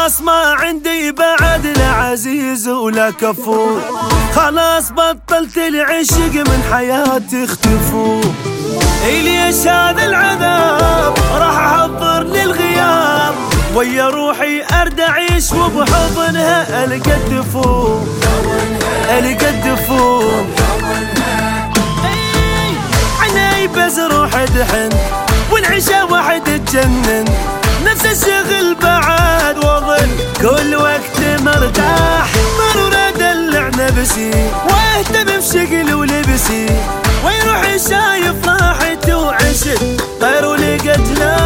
خلاص ما عندي بعد لا عزيز ولا كفور، خلاص بطلت العشق من حياتي اختفوا. ليش هذا العذاب راح احضر للغياب، ويا روحي ارد اعيش وبحضنها القى الدفو، القى الدفو. عيني بس روح تحن والعشا واحد تجنن، نفس الشغل بعد واظل كل وقت مرتاح. ضروري ادلع نفسي واهتم بشكل ولبسي، ويروح شايف راحتي وعشت طير ولقت لا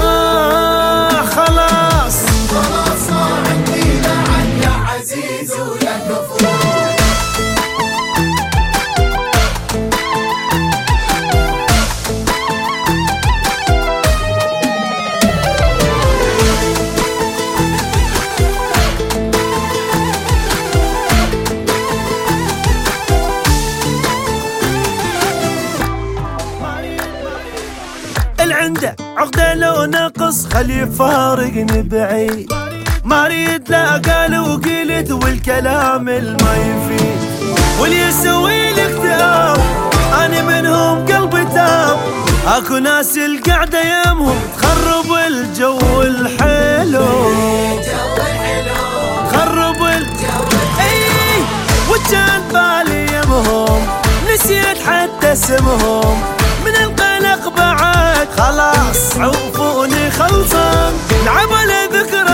خلاص. خلاص ما عندي لا عنا عزيز ولا كفور. عنده عقدة لو نقص خلي يفارقني بعيد، ما اريد لا قال وقلت والكلام الما يفيد، واللي يسوي لي اكتئاب انا منهم قلبي تاب. اكو ناس القعدة يمهم تخرب الجو الحلو، تخرب الجو. اي وكان بالي يمهم نسيت حتى اسمهم، من القلق بعد خلاص عوفوني خلصان، لعب على ذكر